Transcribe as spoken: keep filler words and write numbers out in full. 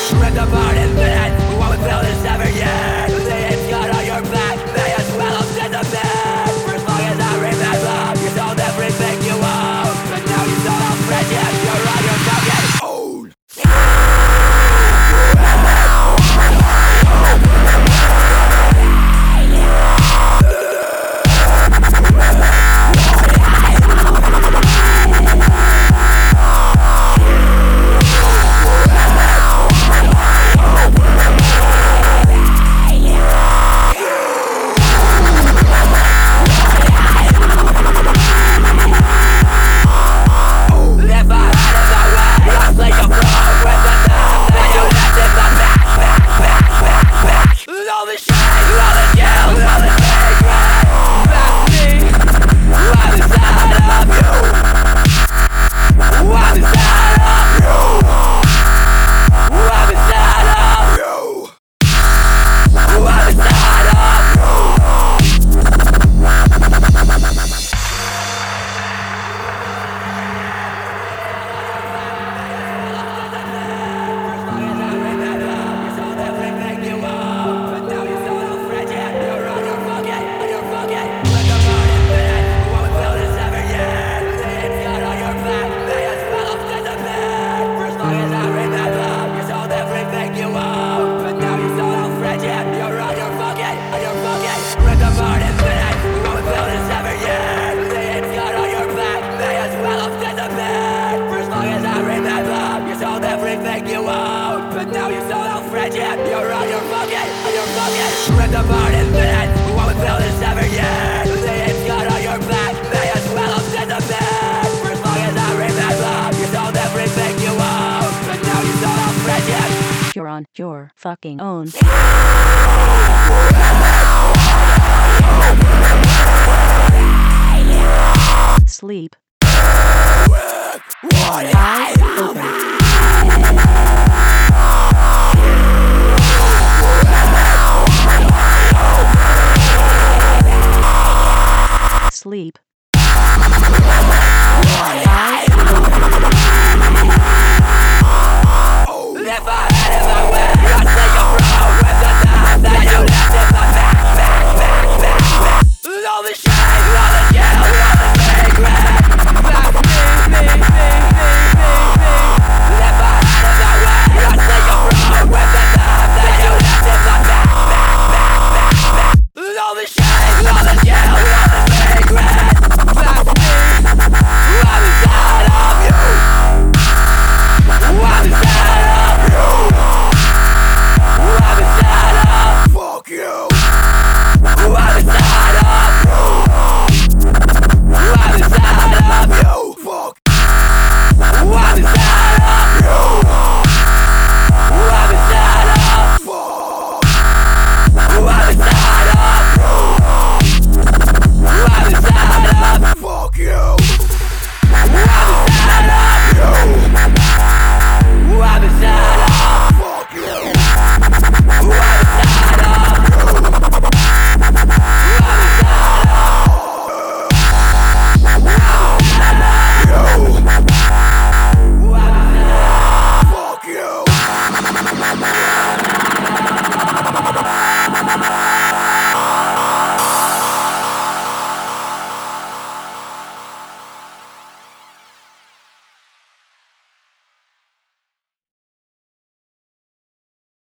Rip apart in minutes. What we built in seven years. The ape's got on your back. May as well have disappeared. For as long as I remember, you sold everything you own. But now you sold out friendship. You're on your fucking own. You're on your fucking, on your fucking ripped apart in minutes. What we built in seven years. The ape's got on your back. May as well have disappeared. For as long as I remember, you sold everything you own. But now you sold out friendship. You're on your fucking own. Sleep. Eyes open. Sleep. Eyes